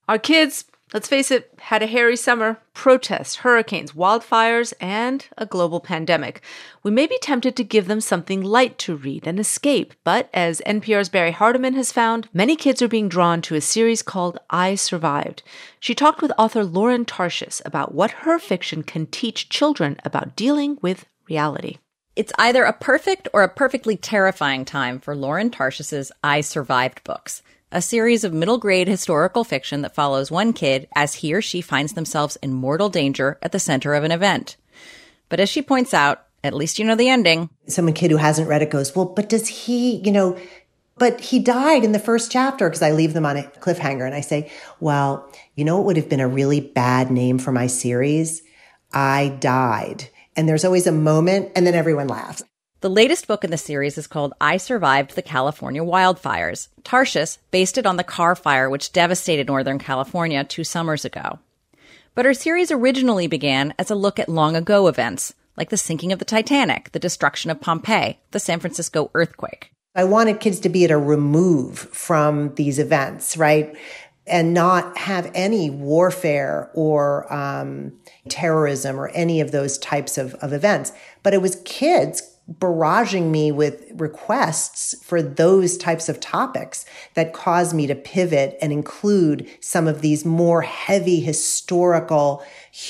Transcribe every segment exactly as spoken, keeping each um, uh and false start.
Our kids, let's face it, had a hairy summer, protests, hurricanes, wildfires, and a global pandemic. We may be tempted to give them something light to read and escape, but as N P R's Barry Hardiman has found, many kids are being drawn to a series called I Survived. She talked with author Lauren Tarshis about what her fiction can teach children about dealing with reality. It's either a perfect or a perfectly terrifying time for Lauren Tarshis's I Survived books, a series of middle-grade historical fiction that follows one kid as he or she finds themselves in mortal danger at the center of an event. But as she points out, at least you know the ending. Some kid who hasn't read it goes, well, but does he, you know, but he died in the first chapter, because I leave them on a cliffhanger and I say, well, you know what would have been a really bad name for my series? I Died. And there's always a moment, and then everyone laughs. The latest book in the series is called I Survived the California Wildfires. Tarshis based it on the Carr Fire, which devastated Northern California two summers ago. But her series originally began as a look at long-ago events, like the sinking of the Titanic, the destruction of Pompeii, the San Francisco earthquake. I wanted kids to be at a remove from these events, right? And not have any warfare or um, terrorism or any of those types of, of events. But it was kids barraging me with requests for those types of topics that caused me to pivot and include some of these more heavy historical,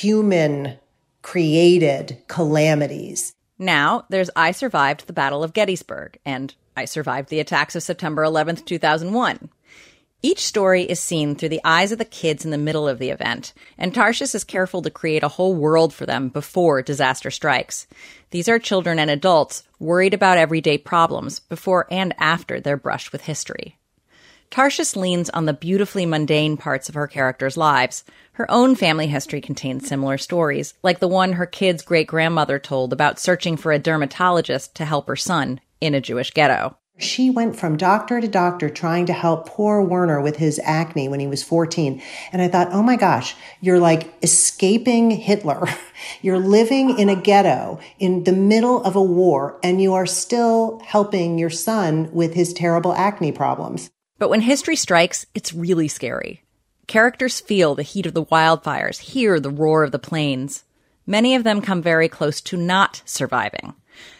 human-created calamities. Now, there's I Survived the Battle of Gettysburg and I Survived the Attacks of September eleventh, two thousand one. Each story is seen through the eyes of the kids in the middle of the event, and Tarshis is careful to create a whole world for them before disaster strikes. These are children and adults worried about everyday problems before and after they're brushed with history. Tarshis leans on the beautifully mundane parts of her characters' lives. Her own family history contains similar stories, like the one her kid's great-grandmother told about searching for a dermatologist to help her son in a Jewish ghetto. She went from doctor to doctor trying to help poor Werner with his acne when he was fourteen. And I thought, oh my gosh, you're like escaping Hitler. You're living in a ghetto in the middle of a war, and you are still helping your son with his terrible acne problems. But when history strikes, it's really scary. Characters feel the heat of the wildfires, hear the roar of the planes. Many of them come very close to not surviving.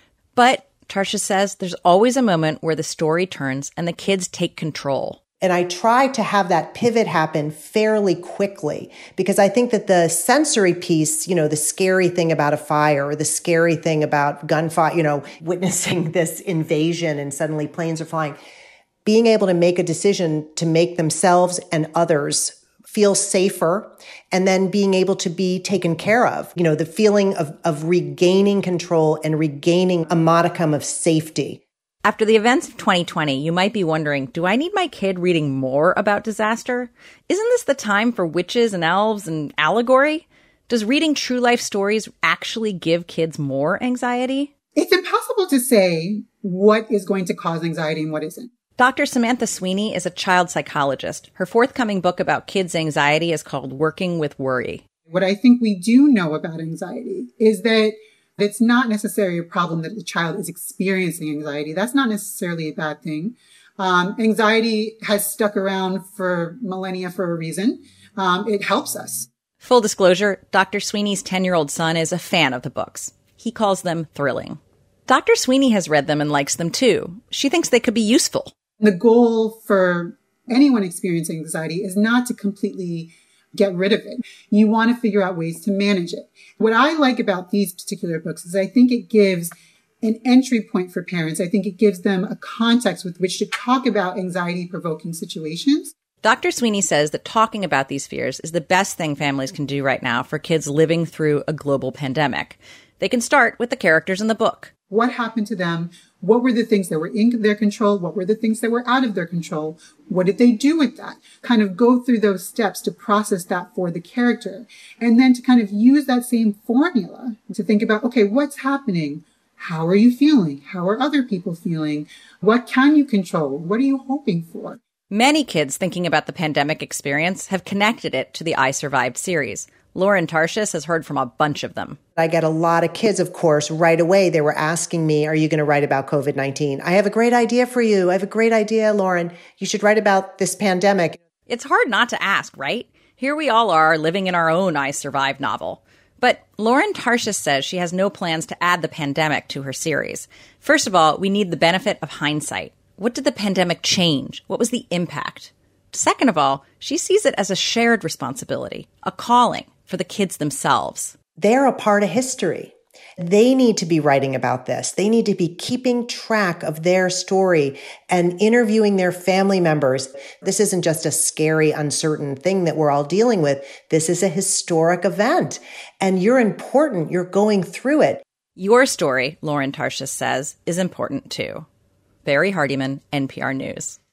But Tarshis says there's always a moment where the story turns and the kids take control. And I try to have that pivot happen fairly quickly, because I think that the sensory piece, you know, the scary thing about a fire or the scary thing about gunfire, you know, witnessing this invasion and suddenly planes are flying, being able to make a decision to make themselves and others feel safer, and then being able to be taken care of. You know, the feeling of, of regaining control and regaining a modicum of safety. After the events of twenty twenty, you might be wondering, do I need my kid reading more about disaster? Isn't this the time for witches and elves and allegory? Does reading true life stories actually give kids more anxiety? It's impossible to say what is going to cause anxiety and what isn't. Doctor Samantha Sweeney is a child psychologist. Her forthcoming book about kids' anxiety is called Working with Worry. What I think we do know about anxiety is that it's not necessarily a problem that the child is experiencing anxiety. That's not necessarily a bad thing. Um, anxiety has stuck around for millennia for a reason. Um, it helps us. Full disclosure, Doctor Sweeney's ten-year-old son is a fan of the books. He calls them thrilling. Doctor Sweeney has read them and likes them too. She thinks they could be useful. The goal for anyone experiencing anxiety is not to completely get rid of it. You want to figure out ways to manage it. What I like about these particular books is I think it gives an entry point for parents. I think it gives them a context with which to talk about anxiety-provoking situations. Doctor Sweeney says that talking about these fears is the best thing families can do right now for kids living through a global pandemic. They can start with the characters in the book. What happened to them? What were the things that were in their control? What were the things that were out of their control? What did they do with that? Kind of go through those steps to process that for the character. And then to kind of use that same formula to think about, okay, what's happening? How are you feeling? How are other people feeling? What can you control? What are you hoping for? Many kids thinking about the pandemic experience have connected it to the I Survived series. Lauren Tarshis has heard from a bunch of them. I get a lot of kids, of course, right away. They were asking me, are you going to write about COVID nineteen? I have a great idea for you. I have a great idea, Lauren. You should write about this pandemic. It's hard not to ask, right? Here we all are, living in our own I Survived novel. But Lauren Tarshis says she has no plans to add the pandemic to her series. First of all, we need the benefit of hindsight. What did the pandemic change? What was the impact? Second of all, she sees it as a shared responsibility, a calling for the kids themselves. They're a part of history. They need to be writing about this. They need to be keeping track of their story and interviewing their family members. This isn't just a scary, uncertain thing that we're all dealing with. This is a historic event, and you're important. You're going through it. Your story, Lauren Tarshis says, is important too. Barry Hardiman, N P R News.